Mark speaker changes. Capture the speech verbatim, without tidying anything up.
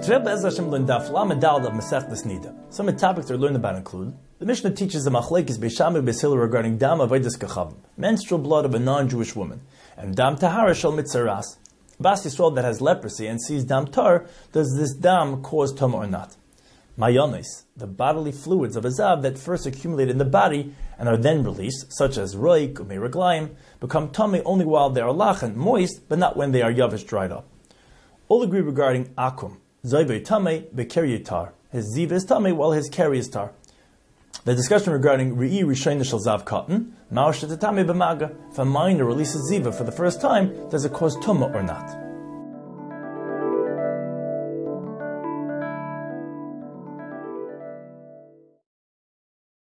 Speaker 1: Today, Be'ez Hashem, learn Daf Lamed Daled of Masechtas Nida. Some of the topics are learned about include: the Mishnah teaches the Machlekes Beis Shammai Beis Hillel regarding Dam Avodas Kachavim, menstrual blood of a non-Jewish woman, and Dam Tahara Shel Mitzaras. Bas Yisrael that has leprosy and sees Dam Tar, does this Dam cause Tumah or not? Mayonis, the bodily fluids of a Zav that first accumulate in the body and are then released, such as Roik, Umei Reglaim, become Tumah only while they are lachen, moist, but not when they are yavish, dried up. All agree regarding Akum. Zayvei Tamei, Bekeri Tar. His Ziv is Tamei while his Keri is Tar. The discussion regarding Re'i Rishayna Shel Zav Cotton, Ma'osh Tamei B'maga. If a minor releases Ziva for the first time, does it cause Tumah or not?